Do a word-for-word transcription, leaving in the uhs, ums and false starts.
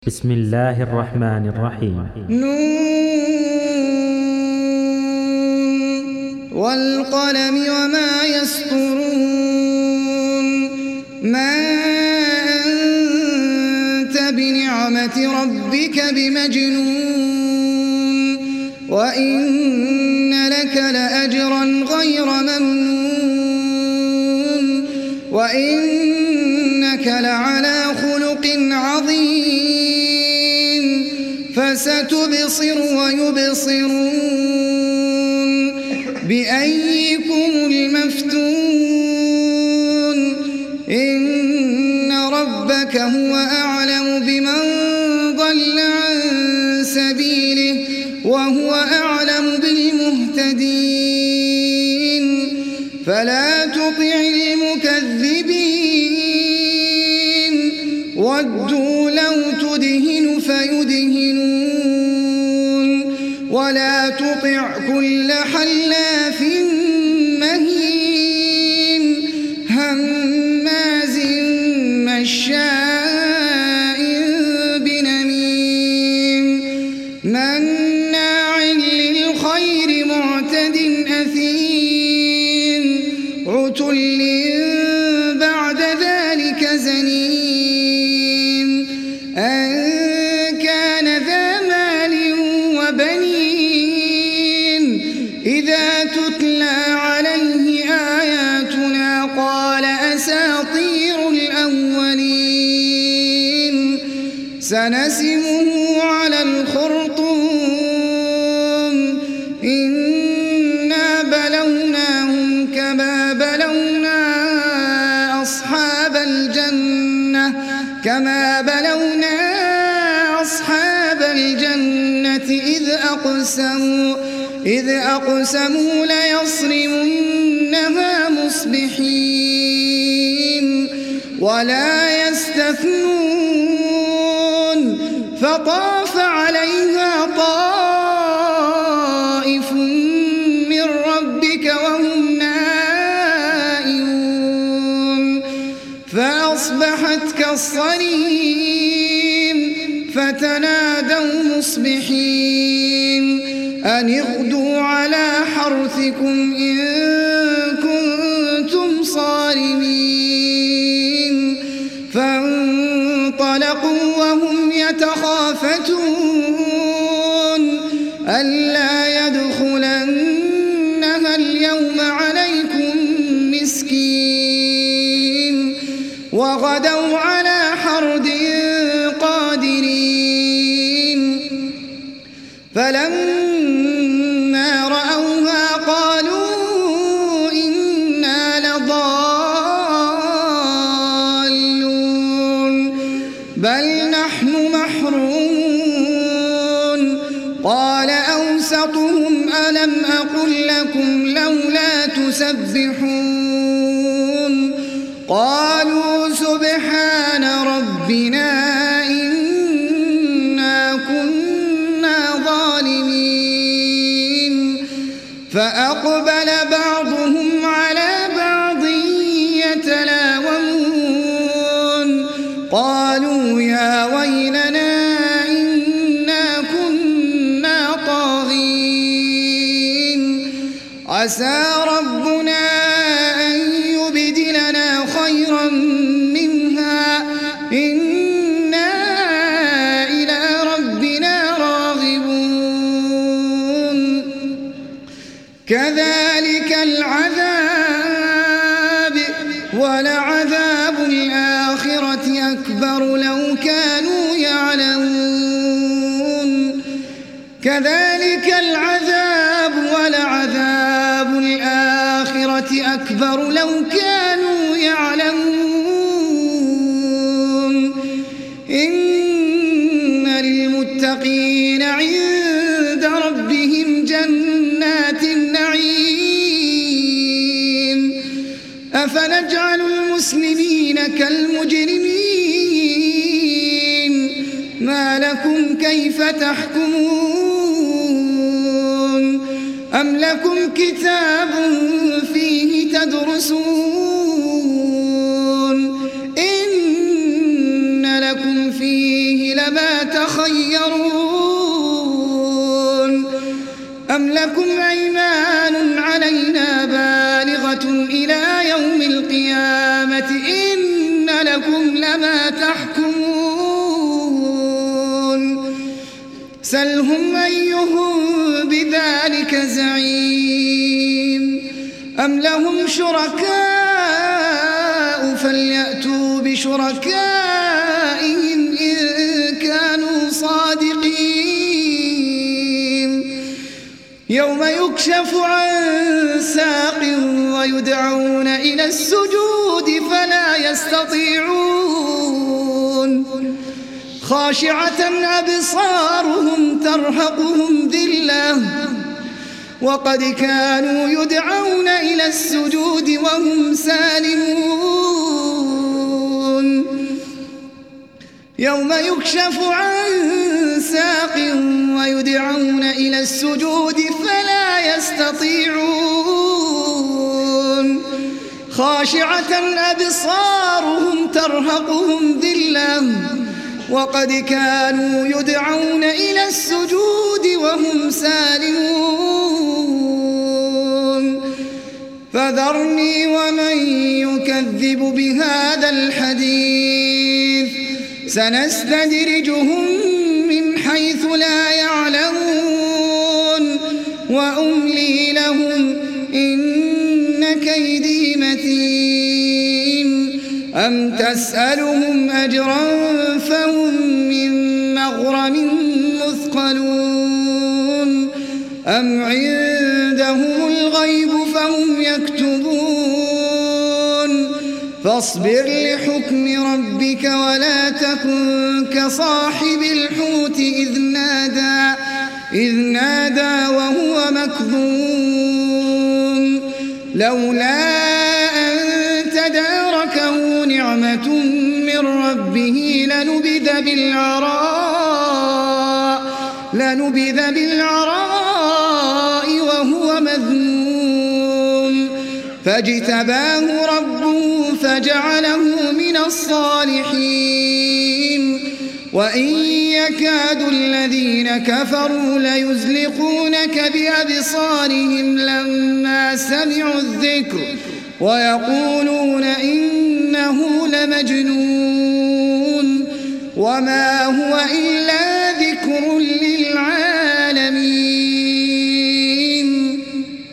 بسم الله الرحمن الرحيم. نون والقلم وما يسطرون. ما أنت بنعمة ربك بمجنون وإن لك لأجرا غير ممنون وإنك لعلى خلق عظيم. فستبصر ويبصرون بأيكم المفتون. إن ربك هو أعلم بمن ضل عن سبيله وهو أعلم بالمهتدين. فلا تطع المكذبين ودوا لو تدهن فيدهنون ولا تطع كل حلاف مهين هماز مشاء بنميم مناع للخير معتد أثيم عتل بعد ذلك زنيم أن كان ذا مال وبنين إذا تتلى عليه آياتنا قال أساطير الأولين. سنسمه على الخرطوم إنا بلوناهم كما بلونا أصحاب الجنة كما بلونا أصحاب الجنة إذ أقسموا إذ أقسموا ليصرمنها مصبحين ولا يستثنون. فطاف عليها طائف من ربك وهم نائمون فأصبحت كالصريم. فتنادوا مصبحين أن اغدوا على حرثكم إن كنتم صارمين. فانطلقوا وهم يتخافتون ألا يدخلنها اليوم عليكم مسكين وغدوا على حرد قادرين. فلما رأوها قالوا إنا لضالون بل نحن محرومون. قال أوسطهم ألم أقل لكم لولا تسبحون قالوا سبحان ربنا إنا كنا ظالمين. فأقبل بعضهم على بعض يتلاومون قالوا يا ويلنا إنا كنا طاغين عسى ربنا أن يبدلنا خيرا منها إنا إلى ربنا راغبون. كذلك العذاب ولعذاب الآخرة أكبر لو كانوا يعلمون. كذلك العذاب ولعذاب الآخرة أكبر لو كانوا يعلمون. إن للمتقين عند ربهم جنات النعيم. أفنجعل المسلمين كالمجرمين ما لكم كيف تحكمون أم لكم كتاب فيه تدرسون إن لكم فيه لما تخيرون أم لكم أيمان علينا بالغة إلى يوم القيامة إن لكم لما تحكمون سلهم أيهم بذلك زعيم أم لهم شركاء فليأتوا بشركائهم إن كانوا صادقين يوم يكشف عن ساق ويدعون إلى السجود فلا يستطيعون خاشعة أبصارهم ترهقهم ذلة وقد كانوا يدعون إلى السجود وهم سالمون يوم يكشف عن ساق ويدعون إلى السجود فلا يستطيعون خاشعة أبصارهم ترهقهم ذلة وقد كانوا يدعون إلى السجود وهم سالمون فذرني ومن يكذب بهذا الحديث سنستدرجهم من حيث لا يعلمون وأملي لهم إن كيدي متين أم تسألهم أجرا فهم من مغرم مثقلون أم عندهم الغيب فهم يكتبون فاصبر لحكم ربك ولا تكن كصاحب الحوت إذ نادى إذ نادى وهو مكظوم لولا أن تداركه نعمة من ربه لنبذ بالعراء لنبذ بالعراء وهو مذموم فاجتباه ربه فجعله من الصالحين وإن يكاد الذين كفروا ليزلقونك بأبصارهم لما سمعوا الذكر ويقولون إنه لمجنون وما هو إلا